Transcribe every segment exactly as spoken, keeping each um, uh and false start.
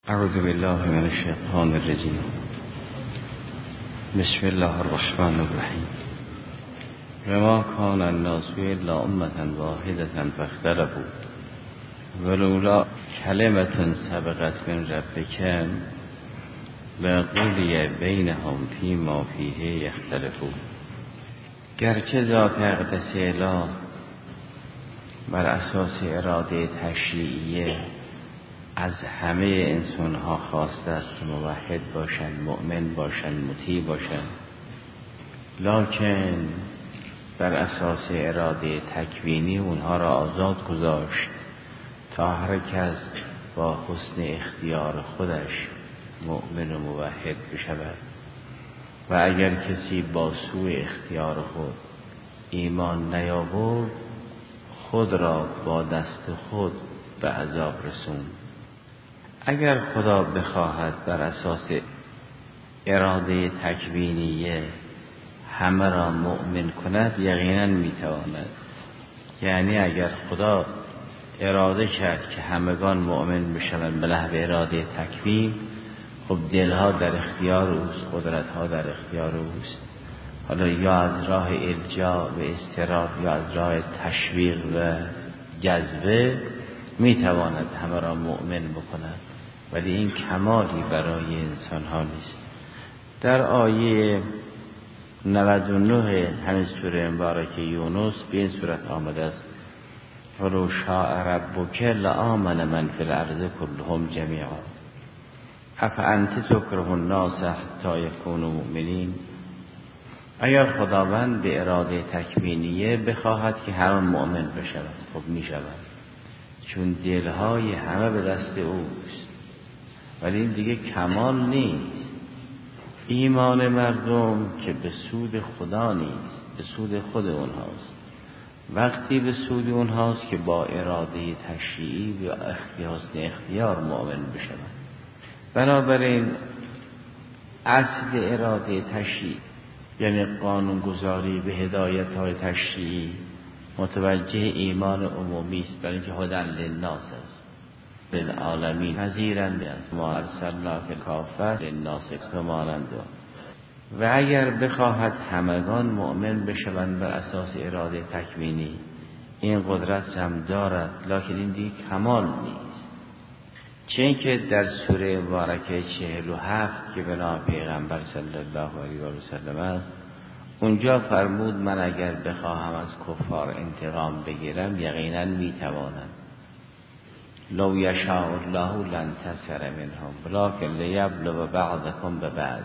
اعوذ بالله من الشیطان الرجیم. بسم الله الرحمن الرحیم. وما كان الناس الا امة واحدة فاختلفوا ولولا کلمة سبقت من ربک لقضی بینهم فیما فیه یختلفون. گرچه ذات اقدس اله بر اساس اراده تشریعیه از همه انسان ها خواسته است که موحد باشند، مؤمن باشند، مطیع باشند، لکن بر اساس اراده تکوینی اونها را آزاد گذاشت تا هر کس با حسن اختیار خودش مؤمن و موحد بشود و اگر کسی با سوء اختیار خود ایمان نیاورد خود را با دست خود به عذاب رسوند. اگر خدا بخواهد بر اساس اراده تکوینیه همه را مؤمن کند یقینا میتواند. یعنی اگر خدا اراده کرد که همگان مؤمن بشوند به نحو اراده تکوین، خب دلها در اختیار اوست، قدرتها در اختیار اوست. حالا یا از راه الجا و اضطرار یا از راه تشویق و جذبه میتواند همه را مؤمن بکند، ولی این کمالی برای انسان ها نیست. در آیه نود و نه همین سوره مبارکه یونس به این صورت آمده است: ولو شاء ربک لآمن من فی الارض كلهم جمیعا افانت تکره الناس حتی یکونوا مؤمنین. اگر خداوند به اراده تکوینیه بخواهد که هر مؤمن بشود، خب می شود، چون دلهای همه به دست اوست. ولی این دیگه کمال نیست. ایمان مردم که به سود خدا نیست، به سود خود اونهاست. وقتی به سود اونهاست که با اراده تشریعی و اختیار اختیار مؤمن بشود. بنابراین اصل اراده تشریعی یعنی قانونگذاری به هدایت های تشریعی متوجه ایمان عمومی است، برای اینکه هدی للناس است، للعالمین، نذیرنده است. ما ارسلناک کافة للناس مانند. و اگر بخواهد همگان مؤمن بشوند بر اساس اراده تکوینی، این قدرت هم دارد، لکن این دیگه کمال نیست. چون که در سوره مبارکه چهل و هفت که به نام پیغمبر صلی الله علیه و سلم است، اونجا فرمود من اگر بخواهم از کفار انتقام بگیرم یقینا میتوانم. لو یشاء الله لانتصر منهم ولکن لیبلو بعضکم ببعض.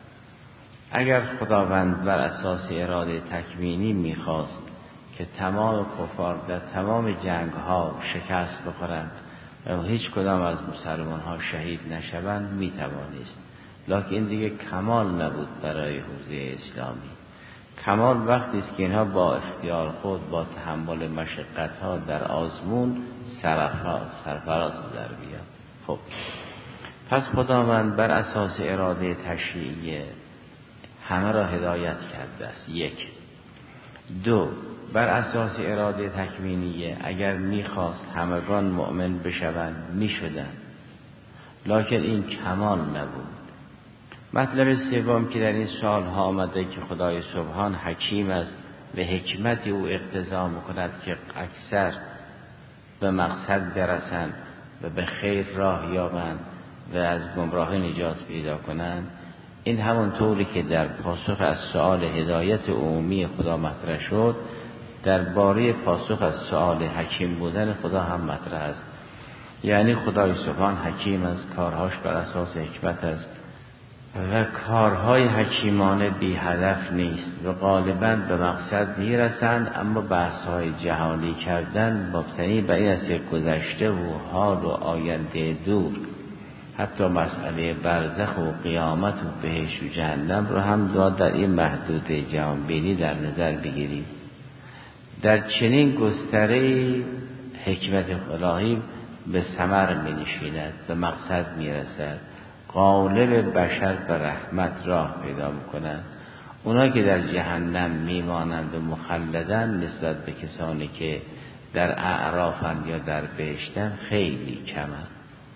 اگر خداوند بر اساس اراده تکوینی میخواست که تمام کفار در تمام جنگ ها شکست بخورند و هیچ کدام از مسلمان ها شهید نشوند میتوانست، لکن این دیگه کمال نبود برای حوزه اسلامی. کمال وقتی است که اینها با اختیار خود با تحمل مشقت ها در آزمون سرفراز در بیاد. خب پس خداوند بر اساس اراده تشریعی همه را هدایت کرده است. یک. دو، بر اساس اراده تکوینیه اگر میخواست همگان مؤمن بشوند میشدند، لکن این کمال نبود. مطلب سوم که در این سال ها آمده که خدای سبحان حکیم است و حکمت او اقتضا میکند که اکثر به مقصد برسند و به خیر راه یابند و از گمراهی نجات پیدا کنند. این همون طوری که در پاسخ از سؤال هدایت عمومی خدا مطرح شد، در باره پاسخ از سؤال حکیم بودن خدا هم مطرح است. یعنی خدای سبحان حکیم است، کارهاش بر اساس حکمت است و کارهای حکیمانه بی هدف نیست و غالباً به مقصد میرسند، اما بحث‌های جهانی کردن مبتنی بر این است که گذشته و حال و آینده دور، حتی مسئله برزخ و قیامت و بهشت و جهنم رو هم داد در این محدود جهان بینی در نظر بگیرید. در چنین گستره حکمت الهی به ثمر می نشیند، به مقصد می رسد. غالب بشر به رحمت راه پیدا می کنند. اونا که در جهنم می مانند و مخلدن نسبت به کسانی که در اعرافن یا در بهشتن خیلی کمند.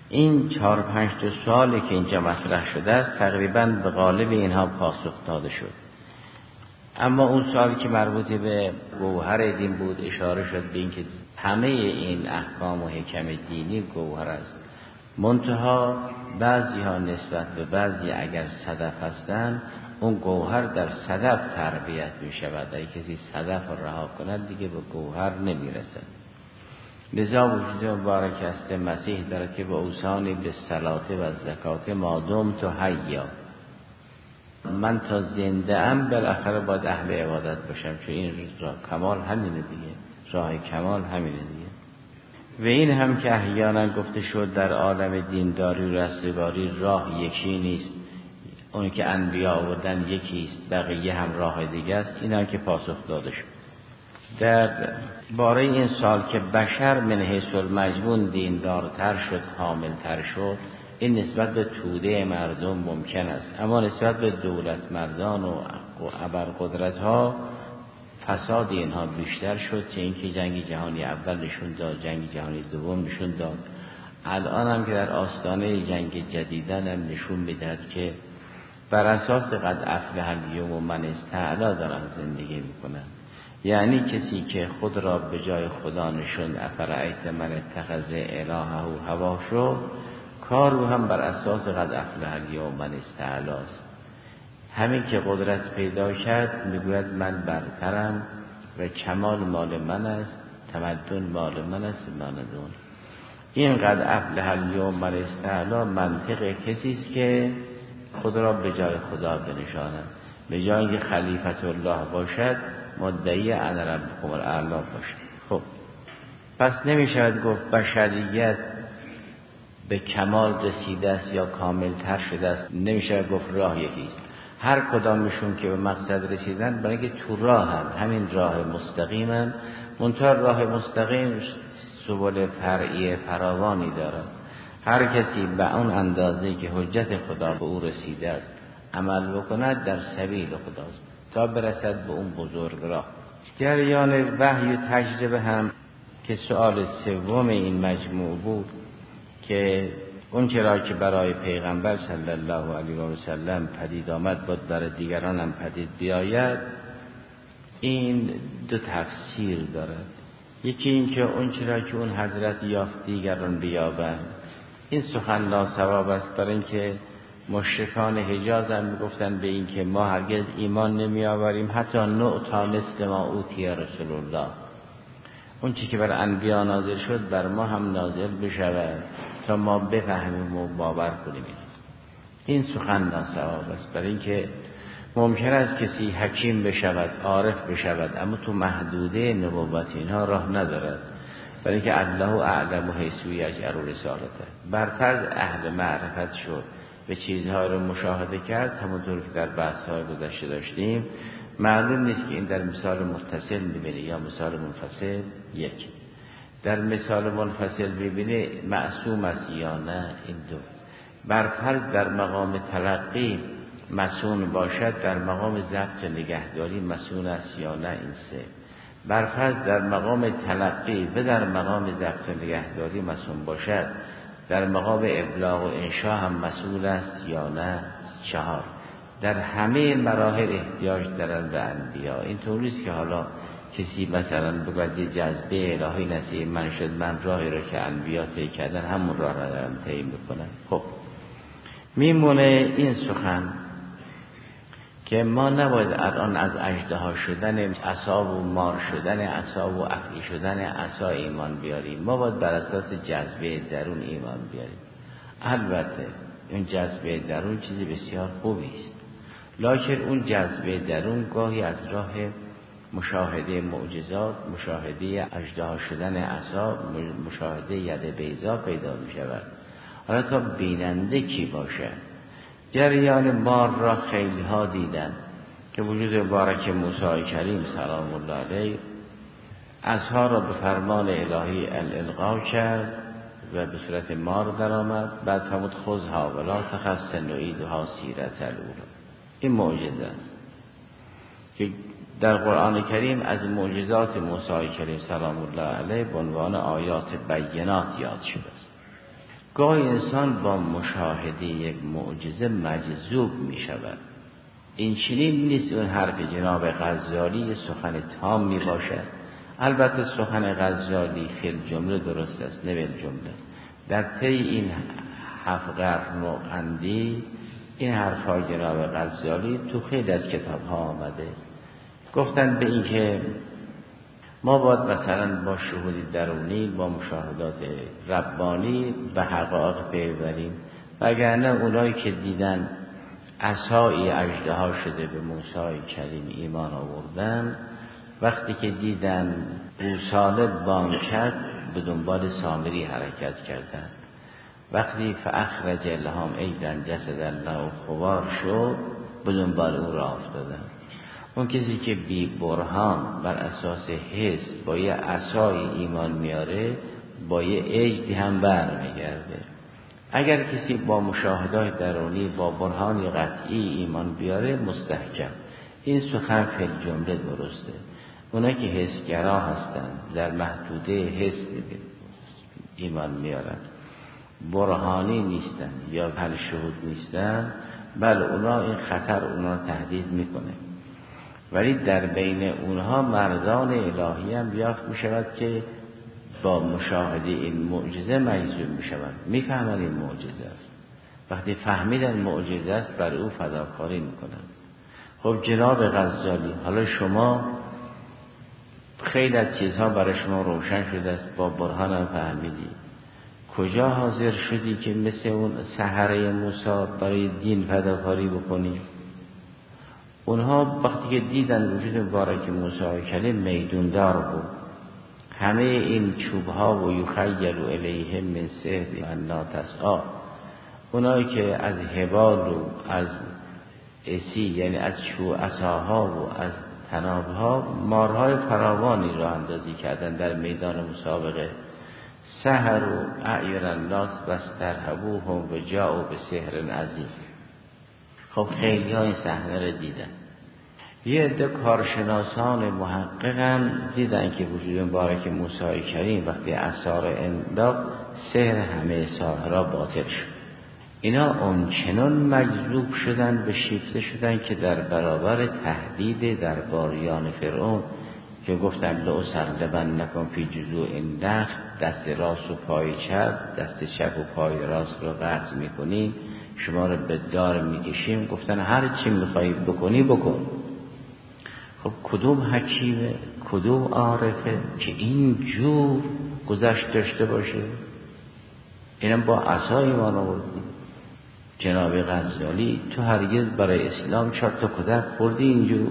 این چهار پنج تا سوالی که اینجا مطرح شده است تقریباً به قالب اینها پاسخ داده شد. اما اون سوالی که مربوط به گوهر دین بود اشاره شد به این که همه این احکام و حکم دینی گوهر است، منتها بعضی ها نسبت به بعضی اگر صدف هستند اون گوهر در صدف تربیت می شود. اگه کسی صدف رو رها کند دیگه به گوهر نمی رسد. لذا وجود مبارک است مسیح داره که به اوصانی به صلات و زکات مادم تو حیا، من تا زنده ام بالاخره باید اهل عبادت باشم، چون این راه کمال همینه دیگه، راه کمال همینه دیگه. و این هم که احیانا گفته شد در عالم دینداری و رستگاری راه یکی نیست، اون که انبیا آوردن یکیست، بقیه هم راه دیگه است. این هم که پاسخ داده شد. در باره این سال که بشر من حیث المجموع دیندارتر شد، کاملتر شد، این نسبت به توده مردم ممکن است، اما نسبت به دولت مردان و ابرقدرت ها فساد اینها بیشتر شد. چه اینکه جنگ جهانی اول نشون داد، جنگ جهانی دوم نشون داد، الان هم که در آستانه جنگ جدیدن هم نشون میدهد که بر اساس قد افلح الیوم و من استعلا دارن زندگی میکنن. یعنی کسی که خود را به جای خدا نشون، افرأیت من اتخذ الهه هواه شد، کار رو هم بر اساس قد افلح الیوم من استعلاست. همین که قدرت پیدا کرد میگوید من برترم و کمال مال من است، تمدن مال من است، ماندون. این قد افلح الیوم من استعلا منطق کسی است که خود را به جای خدا بنشاند، به جای اینکه خلیفت الله باشد مدعی انا ربکم الاعلی باشد. خب پس نمیشود گفت بشریت به کمال رسیده است یا کامل تر شده است، نمیشود گفت راه یکیست. هر کدامشون که به مقصد رسیدن برای اینکه تو راه هم همین راه مستقیمن، منتها راه مستقیم سبل فرعی فراوانی دارد. هر کسی به اون اندازه که حجت خدا به او رسیده است عمل بکند در سبیل خداست تا برسد به اون بزرگ راه. جریان وحی و تجربه هم که سؤال سوم این مجموع بود که اون چرا که برای پیغمبر صلی الله علیه و سلم پدید آمد بود برای دیگران هم پدید بیاید، این دو تفسیر دارد. یکی این که اون چرا که اون حضرت یافت دیگران بیابند، این سخن ناصواب است، برای اینکه مشرکان حجاز هم میگفتن به این که ما هرگز ایمان نمی آوریم حتی نعطا مثل ما اوتی رسول الله، اون چی که بر انبیا نازل شد بر ما هم نازل بشود تا ما بفهمیم و باور کنیم. این سخن ناصواب است، برای اینکه ممکن است کسی حکیم بشود، عارف بشود، اما تو محدوده نبوت اینها راه ندارد، برای اینکه الله اعلم حیث یجعل رسالته. برفرض اهل معرفت شد به چیزهای رو مشاهده کرد، همونطور که در بحث‌های گذشته داشتیم، معلوم نیست که این در مثال متصل می‌بینه یا مثال منفصل. یک در مثال منفصل ببینه معصوم است یا نه، این دو. برفرض در مقام تلقی مسئول باشد، در مقام ضبط نگهداری مسئول است یا نه، این سه. برفرض در مقام تلقی و در مقام ضبط نگهداری مسئول باشد، در مقام ابلاغ و انشاء هم مسئول است یا نه، چهار. در همه مراحل احتیاج دارن به انبیا. این طور نیست که حالا کسی مثلا بگوید یه جذبه الهی نصیب من شد، من راهی رو که انبیا طی کردن همون راه را دارم طی میکنم. خب میمونه این سخن که ما نباید الان از اژدها شدن عصا و مار شدن عصا و افعی شدن عصا ایمان بیاریم، ما باید بر اساس جذبه درون ایمان بیاریم. البته این جذبه درون چیزی بسیار خوبی است، لکن اون جذبه درون گاهی از راه مشاهده معجزات، مشاهده اژدها شدن عصا، مشاهده ید بیضا پیدا می شود. حالا تا بیننده کی باشه؟ جریان مار را خیلی ها دیدن که وجود مبارک موسی کریم سلام الله علیه عصا را به فرمان الهی الالقا کرد و به صورت مار در آمد. بعد فرمود خذها ولا تخف سنعیدها سیرة الاولی. این معجزه است که در قرآن کریم از معجزات موسی کریم سلام الله علیه به عنوان آیات بینات یاد شده است. گاهی انسان با مشاهده یک معجزه مجذوب می شود. این چنین نیست اون حرف جناب غزالی سخن تام می باشد. البته سخن غزالی فی الجمله درست است، نه بالجمله. در طی این هفت قرن و اندی این حرفای جناب غزالی تو خیلی از کتاب ها آمده. گفتن به این که ما باید مثلا با شهود درونی، با مشاهدات ربانی به حقایق پی ببریم، وگرنه اونایی که دیدن عصای اژدها شده به موسی کلیم ایمان آوردن، وقتی که دیدن گوساله بانگ کرد به دنبال سامری حرکت کردن، وقتی فاخرج لهم ایدن جسد الله خوار شد به دنبال او را افتادن. اون کسی که بی برهان بر اساس حس با یه عصای ایمان میاره با یه عجدی هم بر میگرده. اگر کسی با مشاهدات درونی با برهان قطعی ایمان بیاره مستحکم. این سخن فی الجمله درسته. اونا که حسگرا هستن در محدوده حس ایمان میارن، برهانی نیستن یا پل شهود نیستن، بله اونا این خطر اونا تهدید میکنه. ولی در بین اونها مردان الهی هم یافت می شود که با مشاهده این معجزه مجذوب می شود، می فهمن این معجزه است. وقتی فهمیدن معجزه است بر او فداکاری می کنن. خب جناب غزالی، حالا شما خیلی از چیزها برای شما روشن شده است، با برهان هم فهمیدی، کجا حاضر شدی که مثل اون سحره موسی برای دین فداکاری بکنی؟ اونها وقتی که دیدن وجود مبارک موسی کلیم میدوندار بود، همه این چوبها و یخیل الیهم من سحر لا تسعی، اونایی که از حبال و از اسی یعنی از چوب عصاها و از تنابها مارهای فراوانی را اندازی کردن در میدان مسابقه. سحر و اعین الناس واسترهبوهم و جاءوا بسحر عظیم. خب خیلی ها این صحنه رو دیدن. یه عده کارشناسان محقق هم دیدن که وجود مبارک موسی کریم وقتی عصا را انداخت سحر همه ساحرها باطل شد. اینا اونچنان مجذوب شدن به شیفته شدن که در برابر تهدید درباریان فرعون که گفتن لأصلبنکم فی جذوع النخل، دست راست و پای چپ، دست چپ و پای راست رو قطع میکنیم، شما رو به دار میکشیم، گفتن هر چی میخوایی بکنی بکن. خب کدوم حکیمه، کدوم عارفه که این جور گذشت داشته باشه؟ اینم با عصا ایمان آوردی. جناب غزالی تو هرگز برای اسلام چهار تا کتک خوردی اینجور؟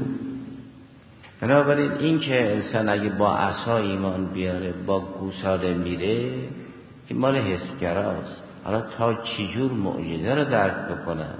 بنابراین این که انسان اگه با عصا ایمان بیاره با گوساله میره این مال حسگراست. حالا تا چی جور معجزه رو درک بکنن؟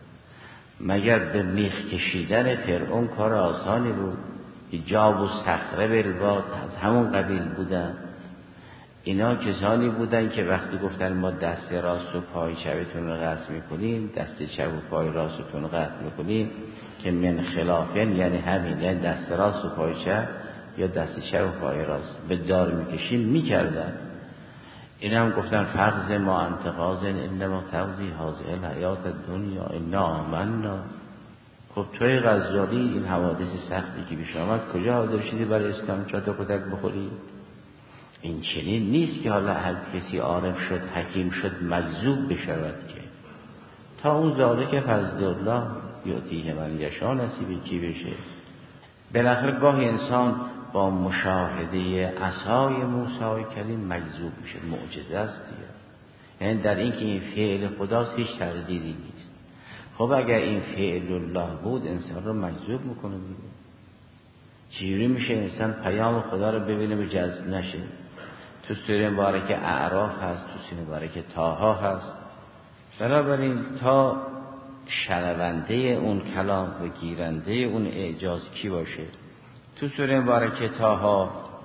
مگر به میخ کشیدن فرعون کار آسانی بود؟ جاب و صخره بالواد از همون قبیل بودن. اینا کسانی بودن که وقتی گفتن ما دست راست و پای چپتون رو قطع میکنیم، دست چپ و پای راستتون رو قطع میکنیم، که من خلافین یعنی همین، یعنی دست راست و پای چپ یا دست چپ و پای راست به دار میکشیم میکردن. اینا هم گفتن فغز ما انتقاضن انما تغذی حاضر الحیات دنیا انا آمنا. خب توی غزالی این حوادث سختی که بیش آمد کجا حاضر شدی برای اسلام چهار تا کتک بخوری؟ این چنین نیست که حالا هر کسی عارف شد حکیم شد مجذوب بشود که تا اون ذالک فضل الله یعطیه من یشاء نصیب کی بشه. بالاخره گاهی انسان با مشاهده عصای موسی کلیم مجذوب میشه، معجزه است دیگه. یعنی در این که این فعل خداست هیچ تردیدی نیست. خب اگر این فعل الله بود انسان رو مجذوب میکنه دیگه. چجوری میشه انسان پیام خدا رو ببینه به جذب نشه؟ تو سوره مبارکه اعراف هست، تو سوره مبارکه طه هست. بنابراین تا شنونده اون کلام و گیرنده اون اعجاز کی باشه؟ تو سوره مبارکه طه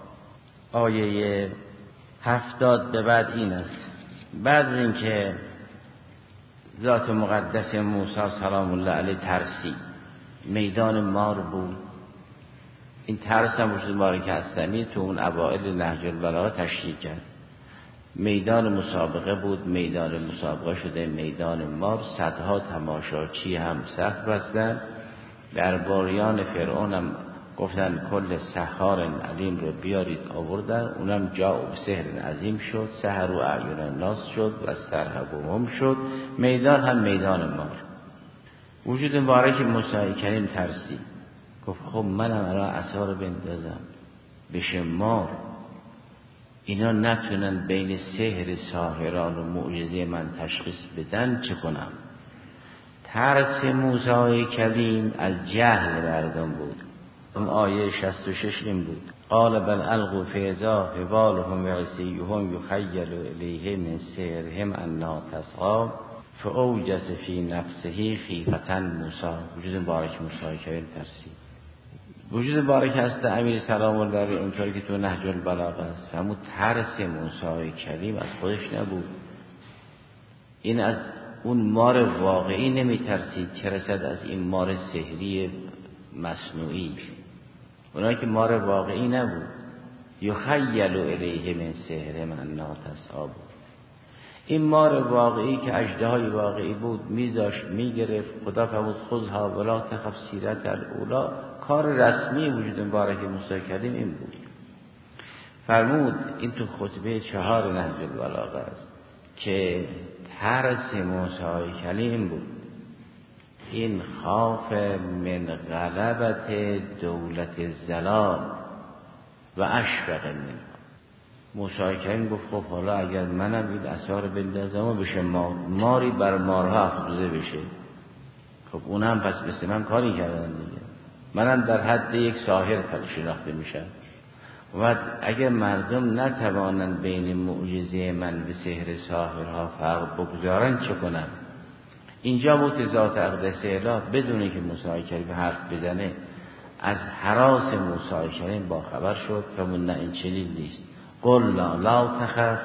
آیه هفتاد به بعد این است: بعد اینکه ذات مقدس موسی سلام الله علیه ترسی میدان مار بود، این ترس هم وجود مبارک هستنی تو اون اوائل نهج البلاغه تشریح کرد. میدان مسابقه بود، میدان مسابقه شده میدان مار. صدها تماشاچی هم صف بستن. درباریان فرعون هم گفتن کل سحار علیم رو بیارید، آوردن. اونم جا و سحر عظیم شد، سحر و اعین الناس شد و استرهبهم شد. میدان هم میدان مار. وجود مبارک موسی کریم ترسید، گفت خب منم الان عصا رو بندازم بشه مار، اینا نتونن بین سحر ساحران و معجزه من تشخیص بدن، چه کنم؟ ترس موسی کلیم از جهل مردم بود. اون آیه شصت و شش این بود: قال بل القوا فاذا حبالهم وعصیهم یخیل الیه من سحرهم انها تسعی فاوجس فی نفسه خیفة موسی. وجود مبارک موسی کریم ترسید. وجود مبارک هست امیر سلام الله علیه اونطوری که تو نهج البلاغه است، فهمون ترس موسی کریم از خودش نبود، این از اون مار واقعی نمی ترسید، چه رسد از این مار سحری مصنوعی. اونایی که مار واقعی نبود، یخیل الیه من سحرهم انها تسعی بود. این مار واقعی که اژدهای واقعی بود میذاشت میگرفت. خدا فرمود خذها ولا تخف سیرت الاولی. کار رسمی وجود مبارک موسی کریم این بود. فرمود این تو خطبه چهار نهج البلاغه است که ترس موسی کریم بود این خاف من غلبت دولت زلال و اشفق منها. موسی کریم گفت خب حالا اگر منم این عصا رو بندازم و بشه مار، ماری بر مارها افروزه بشه، خب اونم پس مثل من کاری کردن دیگه، منم در حد یک ساحر شناخته میشم. و اگر مردم نتوانن بین معجزه من و سحر ساحرها فرق بگذارن چه کنن؟ اینجا بود ذات اقدس اله بدونه که موسی کریم حرف بزنه از هراس موسی کریم با خبر شد. فرمود نه این چنین نیست. قل لا لا تخف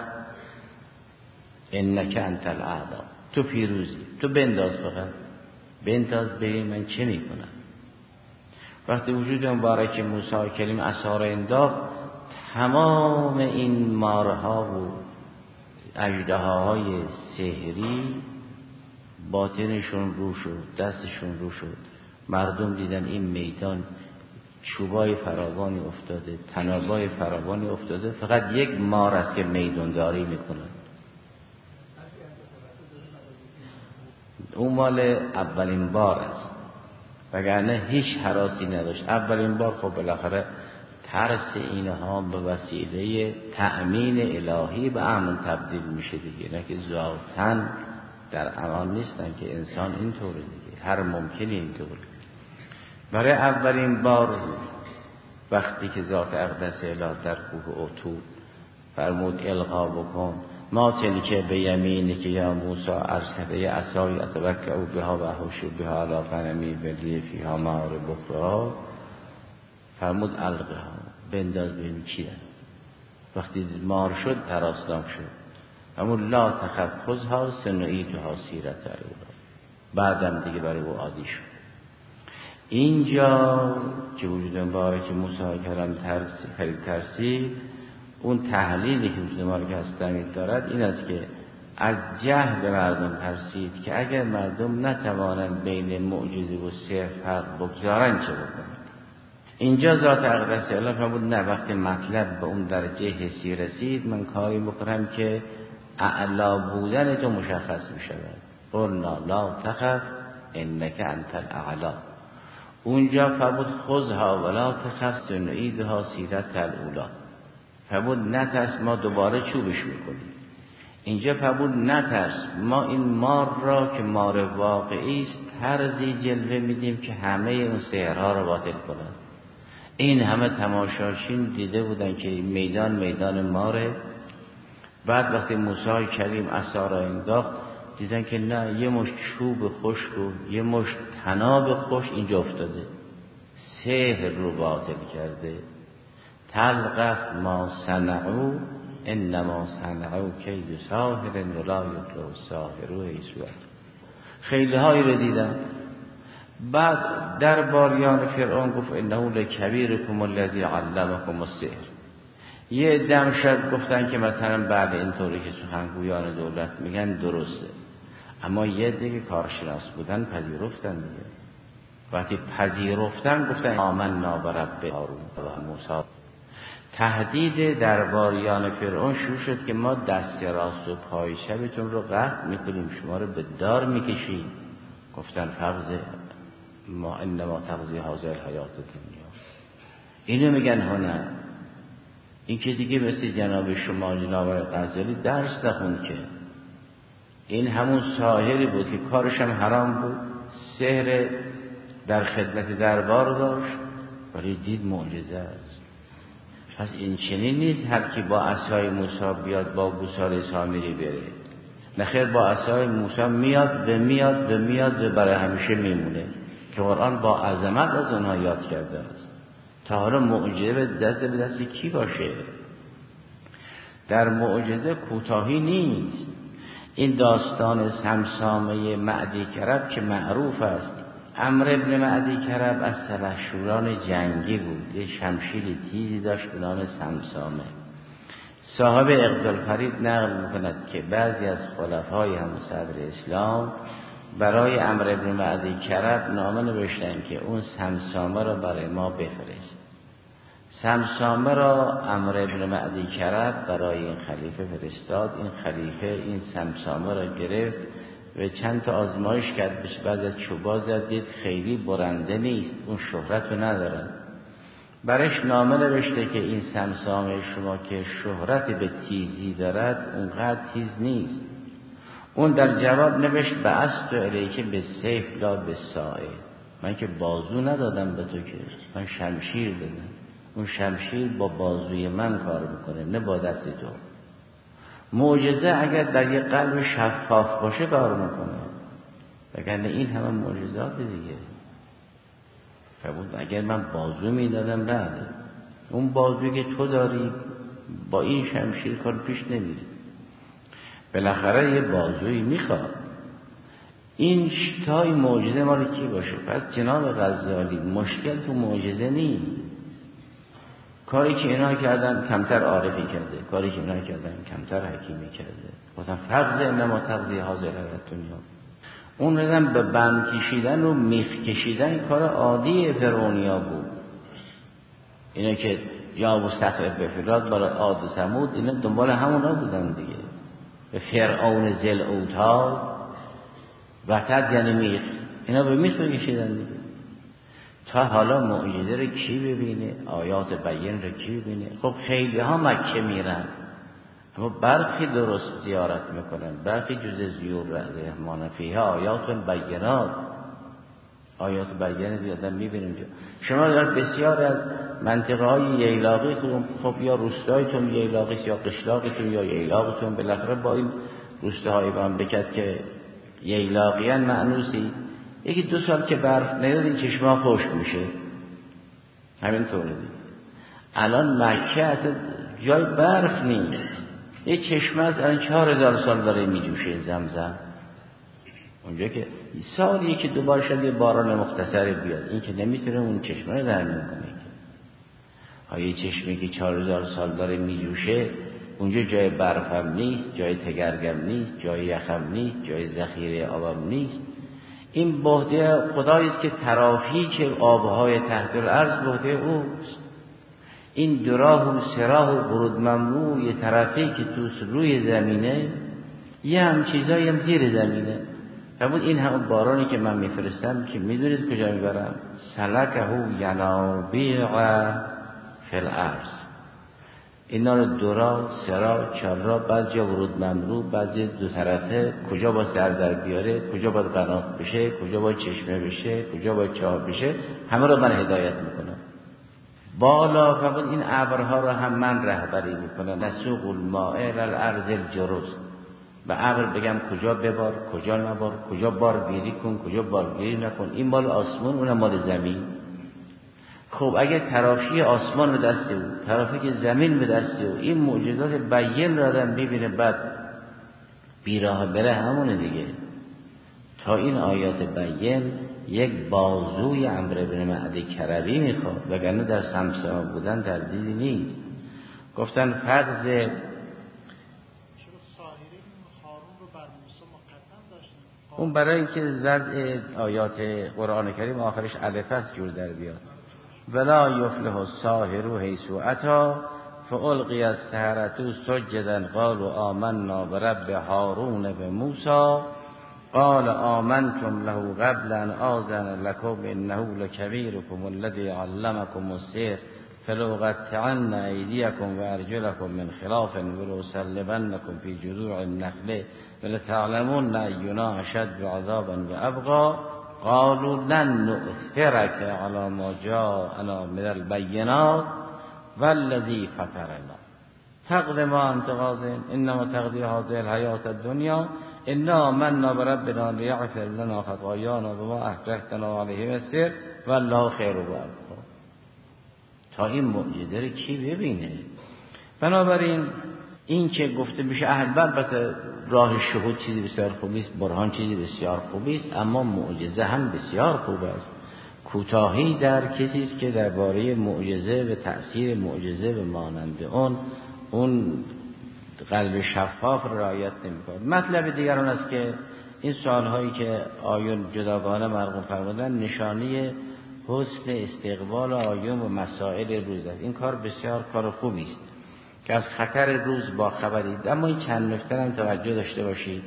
انک انت الاعلی. تو پیروزی، تو بنداز، فقط بنداز ببین من چه میکنم. وقتی وجود مبارک موسی کریم عصا را انداخت، تمام این مارها و اژدهاهای سحری باطنشون رو شد، دستشون رو شد. مردم دیدن این میدان چوبای فراوانی افتاده، تنابای فراوانی افتاده، فقط یک مار است که میدانداری میکنه. اون مال اولین بار است، وگرنه هیچ هراسی نداشت. اولین بار خب بالاخره ترس اینها به وسیله تأمین الهی به امن تبدیل میشه دیگه، نه که ذاتاً در امان نیستن که انسان اینطوره دیگه، هر ممکنی اینطوره. برای اولین بار وقتی که ذات اقدس اله در کوه اوتود فرمود القا بکن ما تلک به یمینی که یا موسی ارسله عصای اتوکا او بها و احوشو بها علی غنمی بلی فیها مار بخرا. فرمود القها، بنداز ببین چیه. وقتی مار شد هراسناک شد. فرمود لا تخف خذها سنعیدها سیرت الاولی. بعدم دیگه برای او عادی شد. اینجا که وجود مبارک موسی کریم ترسی خرید ترسی، اون تحلیلی که وجود مبارک هستن دارد این است که از جهل مردم ترسید که اگر مردم نتوانند بین معجزه و سحر فرق بگذارن چه بکنن. اینجا ذات اقدس اله فرمود نه، وقتی مطلب به اون درجه حسی رسید من کاری بکنم که اعلا بودن تو مشخص می شود. قلنا لا تخف انک انت الاعلی. اونجا فرمود خذها ولا تخف سنعیدها سیرت الاولی. فرمود نترس ما دوباره چوبش میکنیم. اینجا فرمود نترس ما این مار را که مار واقعی است طرزی جلوه میدیم که همه اون سحرها را باطل کند. این همه تماشاشین دیده بودن که میدان میدان ماره. بعد وقتی موسی کریم عصا را انداخت دیدن که نه، یه مشت چوب خشک و یه مشت تناب خشک اینجا افتاده، سحر رو باطل کرده. تلقف ما صنعوا انما صنعوا کید ساحر ولا یفلح الساحر حیث اتى. خیلی هایی رو دیدن. بعد درباریان فرعون گفت انه لکبیرکم الذی علمکم السحر. یه عده شاید گفتن که مثلا بعد اینطوری که سخنگویان دولت میگن درسته، اما یه عده که کارشناس بودن پذیرفتن دیگه. وقتی پذیرفتن گفتن آمنا برب هارون و موسی. تهدید درباریان فرعون شروع شد که ما دست راست و پای چپتون رو قطع میکنیم، شما رو به دار میکشیم. گفتن فقط ما انما تقضی هذه الحیات الدنیا. اینو میگن هنر. این که دیگه مثل جناب شما جناب غزالی درس نخوند که. این همون ساحری بود که کارش هم حرام بود، سحر در خدمت دربار داشت، ولی دید معجزه است. پس این چنین نیست هر کی با عصای موسی بیاد با گوساله سامری بره. نخیر، با عصای موسی میاد و میاد و میاد و برای همیشه میمونه که قرآن با عظمت از اونها یاد کرده است. تا حالا معجزه به دست به دست کی باشه؟ در معجزه کوتاهی نیست. این داستان سمسامه معدی کرب که معروف است. عمرو ابن معدی کرب از سلحشوران جنگی بود. یه شمشیر تیزی داشت به نام سمسامه. صاحب اقتدالفرید نقل میکند که بعضی از خلفای هم صدر اسلام برای عمرو ابن معدی کرب نامه نوشتن که اون سمسامه را برای ما بفرست. سمسامه را عمرو ابن معدی کرب برای این خلیفه فرستاد. این خلیفه این سمسامه را گرفت و چند تا آزمایش کرد، بهش بعد از چوبا زد، دید خیلی برنده نیست، اون شهرت رو نداره. برش نامه نوشته که این سمسامه شما که شهرت به تیزی دارد اونقدر تیز نیست. اون در جواب نوشت بعثت الیک بالسیف لا بالساعه. من که بازو ندادم به تو، که من شمشیر دادم. اون شمشیر با بازوی من کار میکنه، نه با دست تو. معجزه اگر در یه قلب شفاف باشه کار میکنه، وگرنه این همه معجزات دیگه. اگر من بازو میدادم بعد اون بازوی که تو داری با این شمشیر کار پیش نمیره. بالاخره یه بازویی میخواد. این شتای معجزه مال کی باشه؟ پس جناب غزالی مشکل تو معجزه نیست. کاری که اینا کردن کمتر عارفی کرده، کاری که اینا کردن کمتر حکیمی کرده. مثلا فقط انما تقضی حاضر دنیا. اون ردن به بند کشیدن و میخ کشیدن کار عادی فرعونیا بود. اینا که یا و صخر بفراد برای عاد و ثمود، اینا دنبال همونا بودن دیگه. به فرعون ذل اوتاد وتد یعنی میخ، اینا به میخ کشیدن دیگه. تا حالا معجزه رو کی ببینه؟ آیات بیان رو کی ببینه؟ خب خیلی ها مکه میرن، اما برخی درست زیارت میکنن، برخی جز زیور رحمان فیها آیات بینات. آیات بیان بیادم میبینیم. شما در بسیار از منطقه های ییلاقی خب یا روستایتون ییلاقی یا قشلاقتون یا ییلاقتون بالاخره با این روستاهای با هم بکد که ییلاقیان معنوسی، یکی دو سال که برف نیاد این چشمه ها خشک میشه. همین طوره دیگه. الان مکه اصلا جای برف نیست. یه چشمه از الان چهار هزار سال داره میجوشه زمزم. اونجا که سالی که دوبار شد یه باران مختصر بیاد، این که نمیتونه اون چشمه رو در میکنه. ها یه چشمه که چهار هزار سال داره میجوشه، اونجا جای برف هم نیست، جای تگرگم نیست، جای یخم نیست، جای ذخیره آبم نیست. این بهده خداییست که ترافیک آبهای تحت الارض بهده اوست. این دراه و سراه و برود ممنوع یه طرفی که توس روی زمینه، یه هم چیزایی هم زیر زمینه. فرمود این هم بارانی که من میفرستم که میدونید کجا میبرم؟ سلکه ینابیع فی الارض. اینا رو دورا، سرا، چالرا، بعض جا ورود ممنوع، بعضی دو طرفه، کجا با سر در بیاره، کجا با قنات بشه، کجا با چشمه بشه، کجا با چاه بشه، همه رو من هدایت میکنم. بالا فقط این ابرها رو هم من رهبری میکنم. نسوق الماء الى الارض الجرز. به ابر بگم کجا ببار، کجا نبار، کجا بارگیری کن، کجا بارگیری نکن. این مال آسمان، اونم مال زمین. خب اگر ترافی آسمان به دست او، ترافی که زمین به دست او، این معجزات بیان را آدم ببینه بعد بیراه بره، همونه دیگه. تا این آیات بیان یک بازوی عمرو بن معدی کربی میخواد، وگرنه در سمسام بودن تردیدی نیست. گفتن فرض اون برای اینکه زد آیات قرآن کریم آخرش الف است جور در بیاد. ولا یفلح الساحر حیث اتى فالقی السحرة سجدا قالوا آمنا برب هارون و موسی قال آمنتم له قبل ان آذن لكم انه لكبيركم الذي علمكم السحر فلأقطعن أيديكم وأرجلكم من خلاف ولأصلبنكم في جذوع النخل ولتعلمون أينا أشد عذابا وأبقى قالوا لن نؤثرك على ما جاءنا من البينات والذي فطرنا فاقض ما أنت قاض إنما تقضي هذه الحياة الدنيا إنا آمنا بربنا ليغفر لنا خطايانا وما أكرهتنا عليه من السحر والله خير وأبقى. تا این معجزه رو کی ببینه؟ بنابراین این که گفته میشه اهل البته راه شهود چیزی بسیار خوبی است، برهان چیزی بسیار خوبی است، اما معجزه هم بسیار خوب است. کوتاهی در کسی است که درباره معجزه و تأثیر معجزه و مانند اون اون قلب شفاف را رعایت نمی‌کنه. مطلب دیگر اون است که این سوال‌هایی که آیون جداگانه مرقوم فرمودن نشانه حسن استقبال آیون و مسائل روز است. این کار بسیار کار خوبی است که از خطر روز با خبرید. اما این چند نکته هم توجه داشته باشید.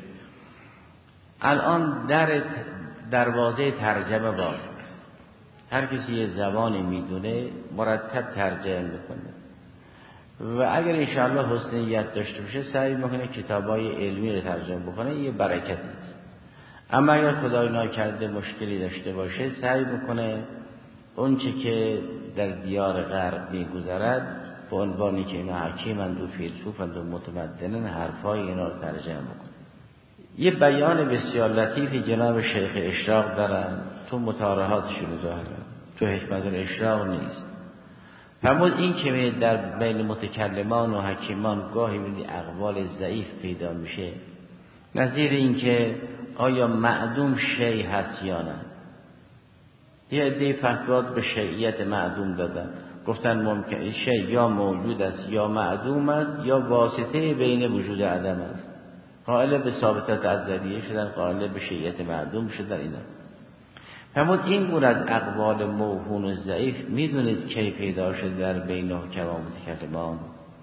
الان در دروازه ترجمه باز، هر کسی یه زبانی میدونه مرتب ترجمه میکنه و اگر انشاءالله حسن نیت داشته باشه سعی میکنه کتابای علمی رو ترجمه بکنه، یه برکت است. اما اگر خدای ناکرده مشکلی داشته باشه سعی میکنه اون چه که در دیار غرب میگذرد به عنوانی که اینا حکیمند و فیلسوفند و متمدنن حرفای اینا رو ترجمه بکنه. یه بیان بسیار لطیفی جناب شیخ اشراق دارن، تو مطالعاتشون ظاهرن، تو حکمت الاشراق نیست. فرمود این که در بین متکلمان و حکیمان گاهی می‌بینی اقوال ضعیف پیدا میشه، نظیر این که آیا معدوم شیء هست یا نه. یه عده فتوات به شیعیت معدوم دادن، گفتن ممکن شیء یا موجود است یا معدوم است یا واسطه بین وجود و عدم است. قائل به ثابتات ازلیه شدن، قائل به شیعیت معدوم شدن. اینا فرمود این گونه از اقوال موهون و ضعیف میدونید کی پیدا شد در بین حکما و متکلمان؟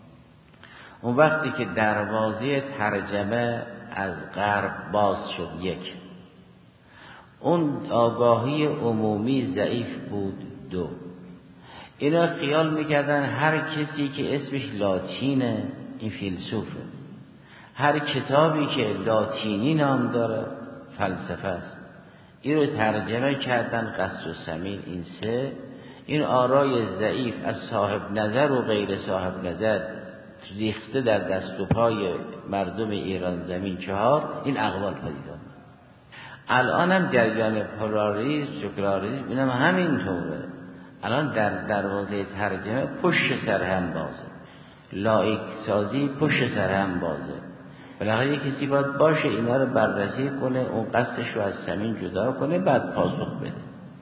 اون وقتی که دروازه ترجمه از غرب باز شد. یک، اون آگاهی عمومی ضعیف بود. دو، اینا خیال میکردن هر کسی که اسمش لاتینه این فیلسوفه، هر کتابی که لاتینی نام داره فلسفه است. این رو ترجمه کردن قصر و سمین. این سه، این آرای ضعیف از صاحب نظر و غیر صاحب نظر ریخته در دست و پای مردم ایران زمین. چهار، این اقوال پدید آمد. الان هم جریان پلاریسم، سکولاریسم اینم همینطوره. الان در دروازه ترجمه پشت سر هم بازه، لایک سازی پشت سر هم بازه. بالاخره کسی باید باشه اینا رو بررسی کنه، اون قصدش رو از زمین جدا کنه، بعد پاسخ بده.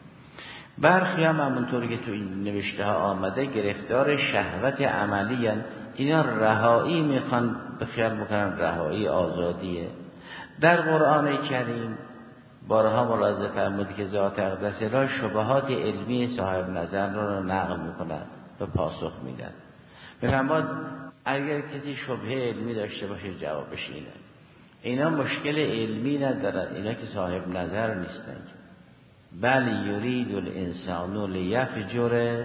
برخی هم همونطوری که تو این نوشته ها آمده گرفتار شهوت عملی هن. اینا رهایی میخوان، به خیال میکنن رهایی آزادیه. در قرآن کریم بارها ملاحظه فرمودی که ذات اقدس را شبهات علمی صاحب نظر را نقل میکنن و پاسخ میدن. بفرماد اگر کسی شبهه علمی داشته باشه جوابش اینه. اینا مشکل علمی ندارن، اینا که صاحب نظر نیستن. بل یرید الانسان لیفجر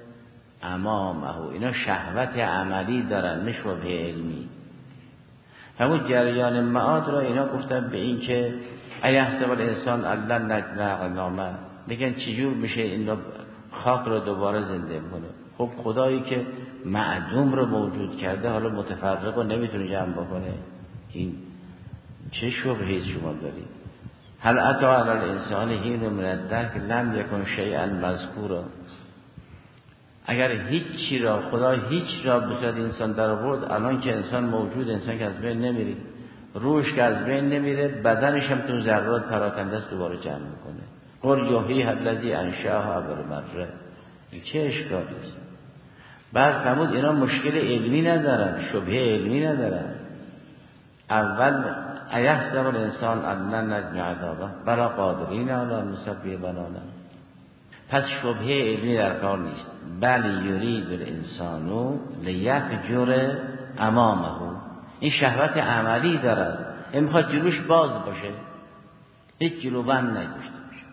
امامه. اینا شهوت عملی دارن، نه شبهه علمی. همون جریان معاد را اینا گفتن به این که ایحسب الانسان ان نجمع عظامه، میگن چجور میشه این خاک رو دوباره زنده کنه. خب خدایی که معدوم رو موجود کرده حالا متفرق رو نمیتونه جمع بکنه، این چه شبهه شما دارید؟ هل اتی علی الانسان حین من الدهر لم یکن شیئا مذکورا. اگر هیچ چی را خدا هیچ را به صورت انسان در آورد، الان که انسان موجود، انسان که از بین نمیره، روش که از بین نمیره، بدنش هم تو ذرات پراکنده است دوباره جمع میکنه. قل یحییها الذی انشأها اول مره. این چه اشکالی است؟ بعد فرمود اینا مشکل علمی ندارن، شبهه علمی ندارن. اول ایحسب الانسان ان لن نجمع عظامه بلی قادرین علی ان نسوی بنانه. پس شبهه علمی در کار نیست. بل یرید الانسان لیفجر امامه. این شهوت عملی دارد، این میخواد جلوش باز باشه، هیچ جلو بند نداشته باشه.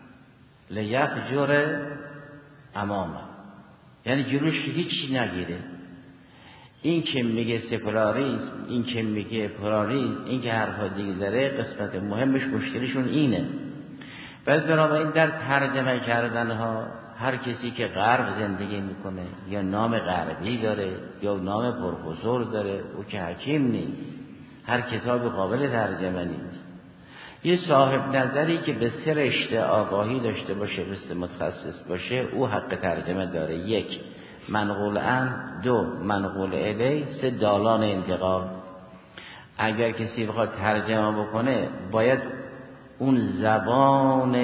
لیفجر امامه یعنی جلوش هیچ نگیره. این که میگه سکولاریسم، این که میگه پلاریسم، این که حرفا دیگه داره، قسمت مهمش مشکلشون اینه. پس بنابراین در ترجمه کردن ها هر کسی که غرب زندگی میکنه یا نام غربی داره یا نام پروفسور داره او که حکیم نیست، هر کتاب قابل ترجمه نیست. یه صاحب نظری که به سه رشته آگاهی داشته باشه، به متخصص باشه، او حق ترجمه داره. یک، منقول عن، دو، منقول الی، سه، دالان انتقال. اگر کسی بخواد ترجمه بکنه باید اون زبان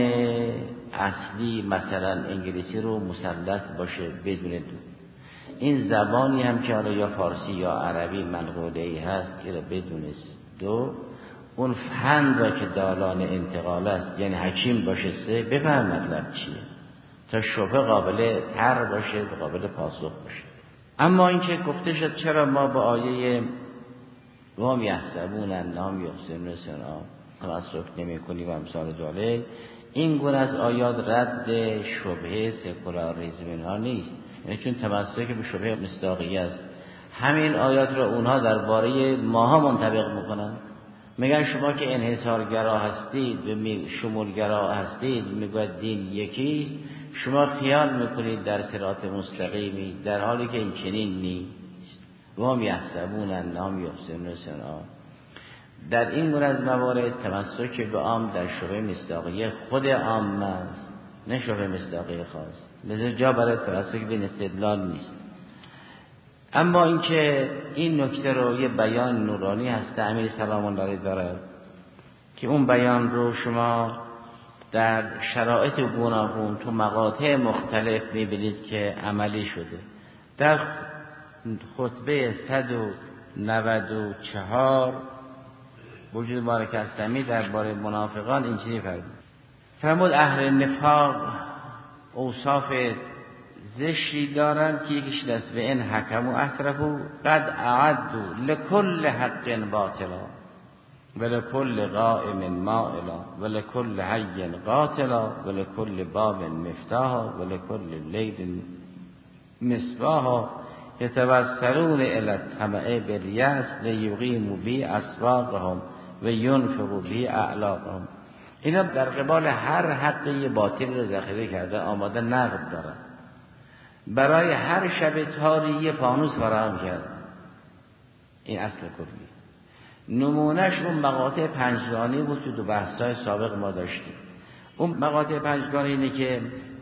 اصلی مثلا انگلیسی رو مسلط باشه بدون دو. این زبانی هم که حالا یا فارسی یا عربی منقوله ای هست که بدون دو، اون فن را که دالان انتقال است یعنی حکیم باشه سه، بفهم مطلب چیه تا شبه قابل تر باشه، قابل پاسخ باشه. اما اینکه گفته شد چرا ما با آیه وام یحسبون انهم یحسنون صنعا تمسک نمی کنی و امثال ذالک، این گونه از آیات رد شبهه سکولاریسم اینها نیست، یعنی چون تمسک به شبهه مصداقیه است. همین آیات را اونها درباره ماها منطبق میکنن. میگن شما که انحصارگرا هستید و شمولگرا هستید، میگوید دین یکیست، شما خیال میکنید در صراط مستقیمی، در حالی که این چنین نیست. و هم یحسبون انهم یحسنون صنعا. در این گونه از موارد تمسک به عام در شبهه مصداقیه خود عام است، نه شبهه مصداقیه خاص، لذا جا برای تمسک به استدلال نیست. اما اینکه این نکته رو یه بیان نورانی هست امیر سلام الله علیه داره که اون بیان رو شما در شرایط گوناگون تو مقاطع مختلف میبینید که عملی شده. در خطبه صد و نود و چهار وجود بارک اسلمی درباره منافقان این چیزی فرمود. فرمود اهل نفاق اوصاف زشتی دارن که یکیش دست به این حکم و اطرفو قد اعدو لکل حق باطلا ولکل قائم مائلا ولکل حی قاتلا ولکل باب مفتاحا ولکل لیل مصباحا یتوسلون الی الطمع بالیأس لیقیموا بی اسواقهم و ینفقوا بی اعلاقهم. اینا در قبال هر حقی باطل رو ذخیره کرده، آماده نقد دارن. برای هر شب تاری یه فانوس فراهم کرد. این اصل کلی. نمونهش اون مقاطع پنجگانی بود که دو بحث‌های سابق ما داشتیم. اون مقاطع پنجگانی اینه که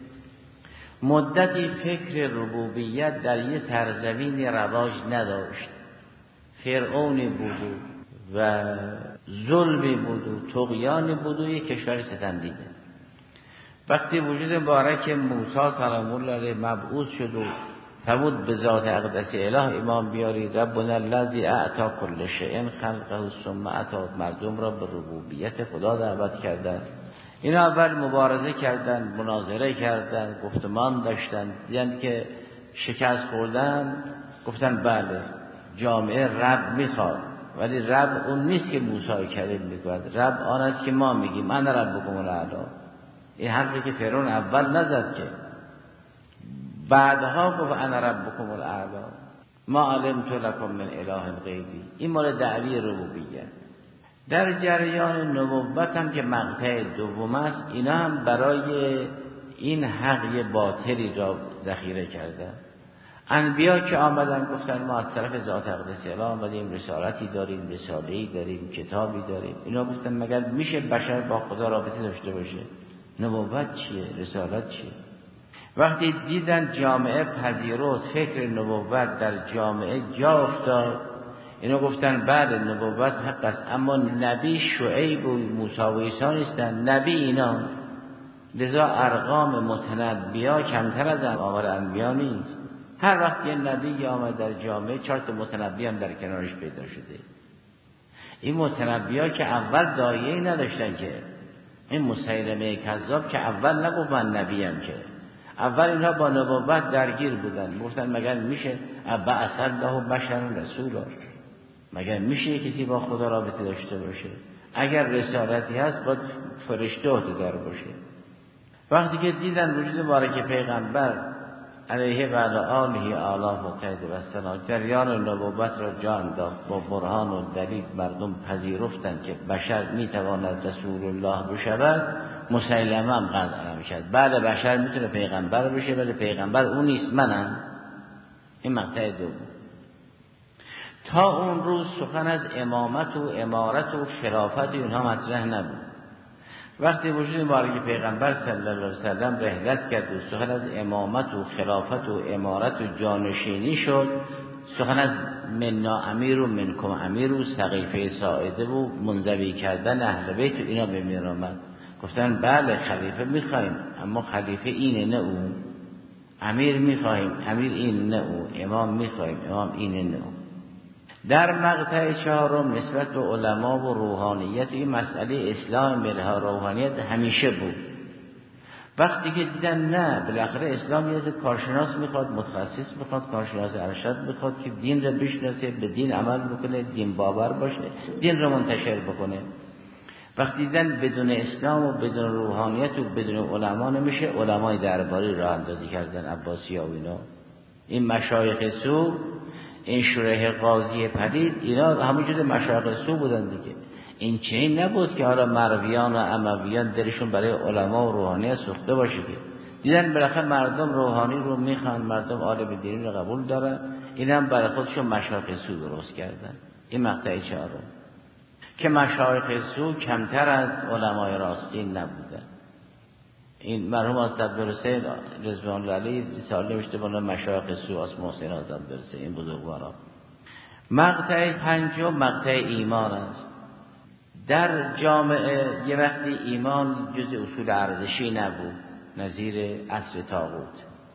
مدتی فکر ربوبیت در یه سرزمینی رواج نداشت. فرعونی بود و ظلمی بود و طغیانی بود و یک کشور ستم دیده. وقتی وجود مبارک موسی سلام الله علیه مبعوث شد و فرمود به ذات اقدس اله ایمان بیارید، ربنا الذی اعطی کل شیء خلقه ثم اعطی، مردم را به ربوبیت خدا دعوت کردند. اینا اول مبارزه کردن، مناظره کردن، گفتمان داشتن، دیدن که شکست خوردن، گفتن بله جامعه رب میخواد، ولی رب اون نیست که موسی کلیم میگوید، رب آن است که ما میگیم انا ربکم الاعلی. این حرفی که فرعون اول نزد که بعدها گفت انا ربکم الاعلی ما علمت لکم من اله غیری. این مال دعوی ربوبیت. در جریان نبوت هم که مقطع دوم است، اینا هم برای این حق باطلی را ذخیره کردن. انبیا که آمدن گفتن ما از طرف ذات اقدس اله آمدیم، رسالتی داریم، رساله‌ای داریم، کتابی داریم. اینا گفتن مگر میشه بشر با خدا رابطه داشته باشه؟ نبوت چیه؟ رسالت چیه؟ وقتی دیدن جامعه پذیرفت فکر نبوت در جامعه جا افتاد، اینا گفتن بله نبوت حق است، اما نبی شعیب و موسی و عیسی نیستن، نبی اینا. لذا ارقام متنبیا کمتر از آمار انبیا نیست. هر وقت یه نبی آمد در جامعه چهار تا متنبی هم در کنارش پیدا شده. این متنبی‌ها که اول داعیه‌ای نداشتن که، این مسیلمه کذاب که اول نگفت من نبیم، که اول اینها با نبوت درگیر بودن، گفتن مگر میشه بعث الله بشر رسولا، مگر میشه کسی با خدا رابطه داشته باشه؟ اگر رسالتی هست باید فرشته عهده‌دار باشه. وقتی که دیدن وجود مبارک پیغمبر علیه و علی آله آلاف و قید و سنا جریان نبوت را جا انداخت، با برهان و دلیل مردم پذیرفتند که بشر میتواند رسول الله بشود، مسیلمه هم قطع نمی‌شد. بعد بشر میتونه پیغمبر بشه، ولی پیغمبر اون نیست، منم. این مقطع دوم. تا اون روز سخن از امامت و امارت و خلافت و اینها مطرح نبود. وقتی وجود مبارک پیغمبر صلی الله علیه و سلم رحلت کرد و سخن از امامت و خلافت و امارت و جانشینی شد، سخن از منا امیر و منکم امیر و سقیفه ساعده و منزوی کردن اهل بیت و اینا به میان آمد. گفتن بله خلیفه میخوایم، اما خلیفه اینه نه اون. امیر میخوایم، امیر این نه اون. امام میخوایم، امام اینه نه اون. در مقطع چهارم نسبت به علما و روحانیت، این مسئله اسلام ملها روحانیت همیشه بود. وقتی که دیدن نه بالاخره اسلام یه کارشناس میخواد، متخصص میخواد، کارشناس ارشد میخواد که دین رو بشناسه، به دین عمل بکنه، دین باور باشه، دین رو منتشر بکنه. وقتی دیدن بدون اسلام و بدون روحانیت و بدون علما نمیشه، علمای درباری راه اندازی کردن، عباسی ها و اینا، این مشایخ سو، این شریح قاضی پدید، اینا همونجور مشایخ سو بودن دیگه. این چنین نبود که حالا مرویان و امویان دلشون برای علما و روحانیت سوخته باشه که دیدن بالاخره مردم روحانی رو میخوان، مردم عالم دینی رو قبول دارن، اینا هم برای خودشون مشایخ سو درست کردن. این مقطع چهارم که مشایخ سو کمتر از علمای راستین نبودن. این مرحوم از عبدالحسین رضوان الله علیه سال نوشته بالا مشایخ سو از محسن از عبدالحسین، این بزرگواران. مقطع پنجم مقطع ایمان است. در جامعه یه وقتی ایمان جز اصول ارزشی نبود، نظیر عصر طاغوت.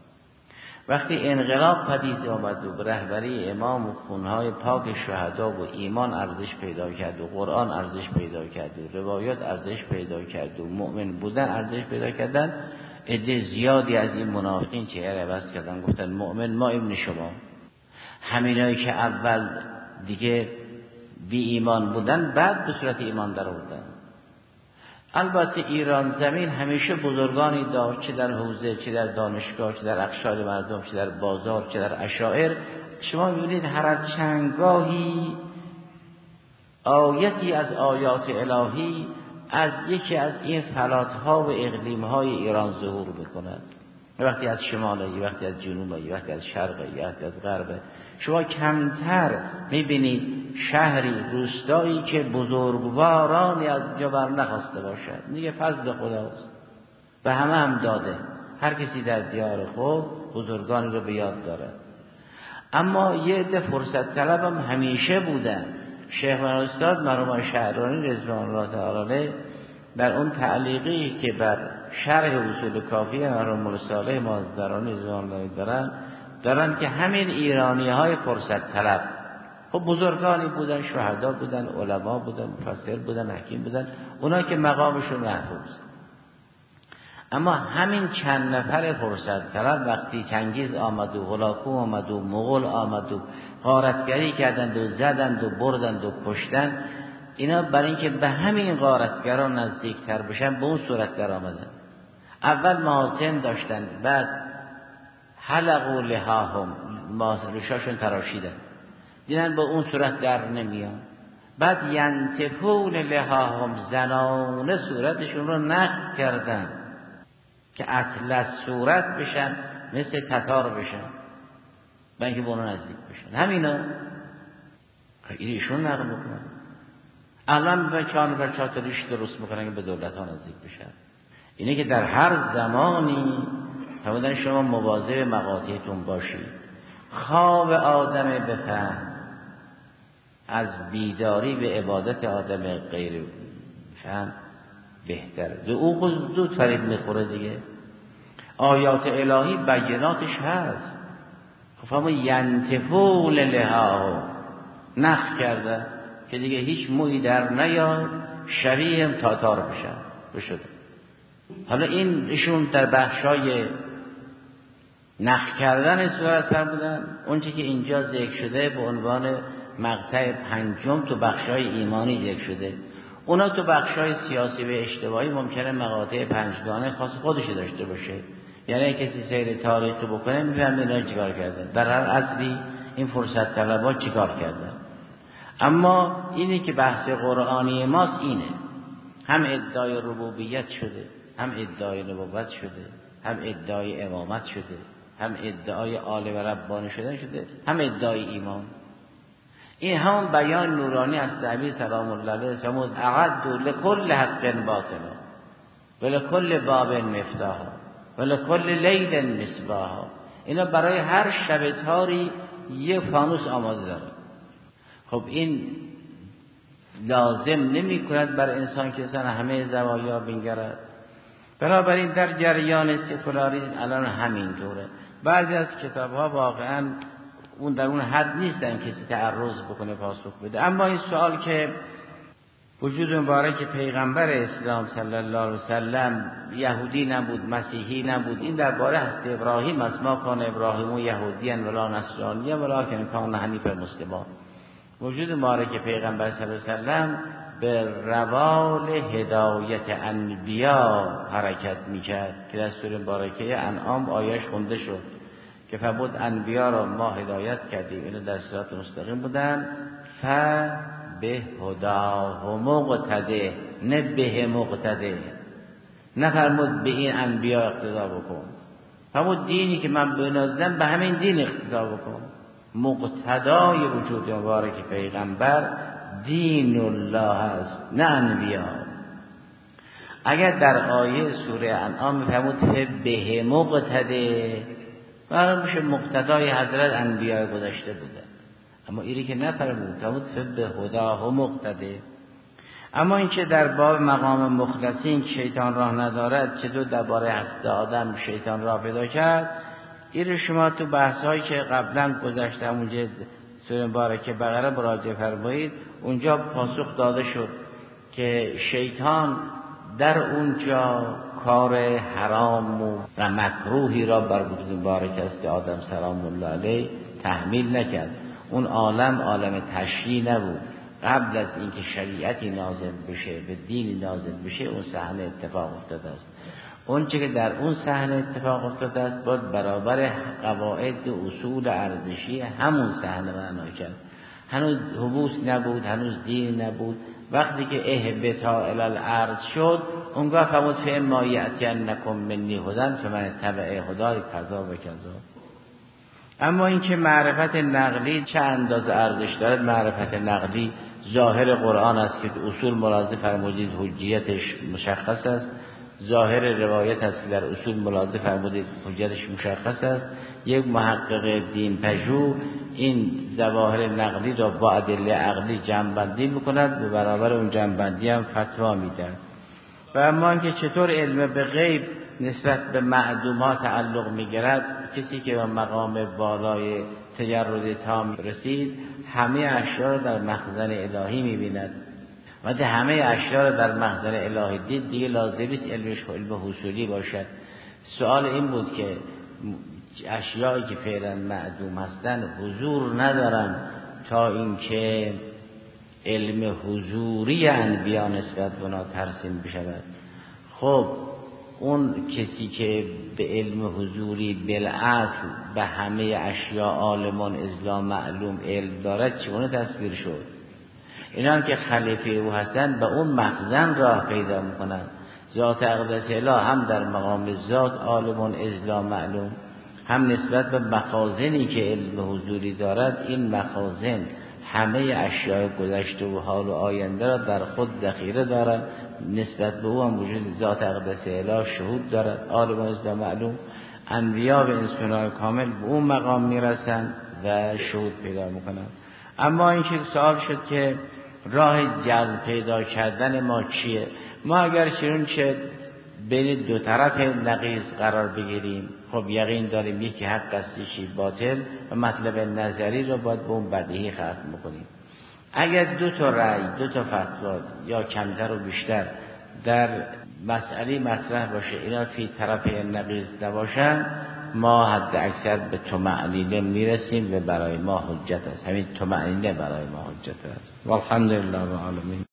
وقتی انقلاب پدید آمد و رهبری امام و خونهای پاک شهدا و ایمان ارزش پیدا کرد و قرآن ارزش پیدا کرد و روایات ارزش پیدا کرد و مؤمن بودن ارزش پیدا کردن، عده زیادی از این منافقین چهره عوض کردن، گفتن مؤمن ما ابن شما. همینایی که اول دیگه بی ایمان بودن بعد به صورت ایمان در آوردن. البته ایران زمین همیشه بزرگانی داشت، چه در حوزه، چه در دانشگاه، چه در اقشار مردم، چه در بازار، چه در اشاعر. شما می‌بینید هر از چندگاهی آیتی از آیات الهی از یکی از این فلات‌ها و اقلیم‌های ایران ظهور می‌کند. وقتی از شماله، وقتی از جنوبه، وقتی از شرقه، وقتی از غربه. شما کمتر می‌بینید شهری، روستایی که بزرگوارانی از جا بر نخواسته باشد. دیگه فضل خداست و همه هم داده. هر کسی در دیار خود بزرگانی رو به یاد داره. اما یه عده فرصت طلب هم همیشه بودن. شیخ استاد مرحوم شهرانی رضوان الله تعالی علیه در اون تعلیقی که بر شرح اصول کافی مرحوم مولا صالح مازندرانی رضوان الله دارن دارن که همین ایرانی های فرصت طلب خب بزرگانی بودن، شهدا بودن، علما بودن، مفسر بودن، حکیم بودن، اونا که مقامشون محفوظ. اما همین چند نفر فرصت طلب وقتی چنگیز آمد و هلاکو آمد و مغول آمد و غارتگری کردند و زدند و بردند و کشتند، اینا برای اینکه به همین غارتگران نزدیکتر بشن به اون صورت در آمدن. اول محاسن داشتن، بعد حلقوا لحاهم، ریشاشون تراشیدن، دیدن به اون صورت در نمیان. بعد ینتفون لحاهم، زنانه صورتشون رو نقد کردن که اطلس صورت بشن، مثل تتار بشن، برای اینکه به اونو نزدیک بشن. همینا ایشون نقد بکنن. الان به چهار بر چهار تا ریش درست میکنن که به دولت ها نزدیک بشن. اینه که در هر زمانی همودن شما مواظب مقاطعتون باشید. خواب آدم بفهم از بیداری به عبادت آدم غیر فهم بهتره. او زود فرید میخوره دیگه. آیات الهی بیناتش هست. فهم ینتفون لها نخ کرده که دیگه هیچ مویی در نیاد، شبیه هم تاتار بشن بشده. حالا این ایشون در بخشای نخ کردن صورت فرمودن. اونچه که اینجا ذکر شده به عنوان مقطع پنجم تو بخشای ایمانی ذکر شده. اونا تو بخشای سیاسی و اجتماعی ممکنه مقاطع پنجگانه خاص خودش داشته باشه. یعنی کسی سیر تاریخی بکنه میفهمه اینا چیکار کردن، در هر عصری این فرصت طلبا چیکار کردن. اما اینی که بحث قرآنی ماست اینه، هم ادعای ربوبیت شده، هم ادعای نبوت شده، هم ادعای امامت شده، هم ادعای آل و ربانی شدن شده، هم ادعای ایمان. این همون بیان نورانی از نبی سلام الله علیه فرمود اعد لكل حق باطلا ولكل باب مفتاحا ولكل لیل مصباحا. اینا برای هر شب تاری یه فانوس آماده داره. خب این لازم نمی کند بر انسان که سن همه زوایا بنگرد. بنابراین در جریان سکولاریسم الان همین طوره. بعضی از کتاب ها واقعا اون در اون حد نیستن کسی تعرض بکنه پاسخ بده. اما این سوال که وجود مبارک پیغمبر اسلام صلی الله علیه وسلم یهودی نبود، مسیحی نبود، این درباره حضرت ابراهیم است. ما کان ابراهیم یهودیاً ولا نصرانیاً ولکن کان حنیفا مسلما. وجود مبارک پیغمبر صلی الله علیه وسلم به روال هدایت انبیا حرکت میکرد که در سوره مبارکه انعام آیش خونده شد که فرمود انبیا را ما هدایت کردیم، اینو در صراط مستقیم بودن. ف به هداه مقتده، نه به مقتده. نفرمود به این انبیا اقتدا بکن، فرمود دینی که من بنازدم به همین دین اقتدا بکن. مقتدای وجود مبارک پیغمبر دین الله است، نه انبیا. اگر در آیه سوره انعام میفرمود به مقتده، برای میشه مقتدای حضرت انبیاء گذشته بوده. اما ایری که نفرمود، فرمود به هداه مقتده. اما این که در باب مقام مخلصین شیطان راه ندارد، چطور درباره حضرت آدم شیطان راه پیدا کرد، این شما تو بحث‌هایی که قبلا گذشته اونجا سوره مبارکه بقره مراجعه فرمایید، اونجا پاسخ داده شد که شیطان در اونجا کار حرام و مکروهی را بر وجود مبارک است آدم سلام الله علیه تحمیل نکرد. اون عالم عالم تشریع نبود. قبل از اینکه شریعتی نازل بشه، به دین نازل بشه، اون صحنه اتفاق افتاده است. اون چه که در اون صحنه اتفاق افتاده است باید برابر قواعد و اصول ارزشی همون صحنه معنا کرد. هنوز حبوس نبود، هنوز دین نبود. وقتی که اهبطا الی الارض شد، اونگاه فرمود فاما یأتینکم منی هدی فمن اتبع هدای کذا و کذا. اما این که معرفت نقلی چه اندازه ارزش دارد، معرفت نقلی ظاهر قرآن است که اصول ملاحظه فرمودید حجیتش مشخص است. ظاهر روایت است که در اصول ملاحظه فرمودید حجیتش مشخص است. یک محقق دین پژوه این ظواهر نقلی را با ادله عقلی جمع‌بندی می‌کند و برابر اون جمع‌بندی هم فتوا می‌دهد. و اما اینکه چطور علم به غیب نسبت به معدومات تعلق می‌گیرد، کسی که به مقام بالای تجرد تام رسید همه اشیاء را در مخزن الهی می‌بیند. وقتی همه اشیاء را در مخزن الهی دید دیگه لازم نیست علمش علم حصولی باشد. سوال این بود که اشیایی که فعلا معدوم هستند حضور ندارن تا اینکه علم حضوری انبیا نسبت به اونا ترسیم بشود. خب اون کسی که به علم حضوری بالاصل به همه اشیاء عالمان ازلا معلوم علم دارد چگونه تصویر شد؟ اینا هم که خلیفه او هستند به اون مخزن راه پیدا میکنند. ذات اقدس اله هم در مقام ذات عالمان ازلا معلوم، هم نسبت به مخازنی که علم حضوری دارد، این مخازن همه اشیاء گذشته و حال و آینده را در خود ذخیره دارد. نسبت به او هم وجود ذات اقدس اله شهود دارد، عالم ازلا معلوم. انبیا به انسان‌های کامل به اون مقام میرسند و شهود پیدا میکنند. اما این که سوال شد که راه جلب پیدا کردن ما چیه؟ ما اگر چون چه بین دو طرف نقیض قرار بگیریم، خب یقین داریم یکی حق است یکی باطل و مطلب نظری رو باید به اون بدیهی ختم کنیم. اگر دو تا رأی، دو تا فتوا یا کمتر و بیشتر در مسئله مطرح باشه، اینا فی طرف نقیض نباشن، ما حد اکثر به طمأنینه میرسیم و برای ما حجت است. همین طمأنینه برای ما حجت است. والحمدلله رب العالمین.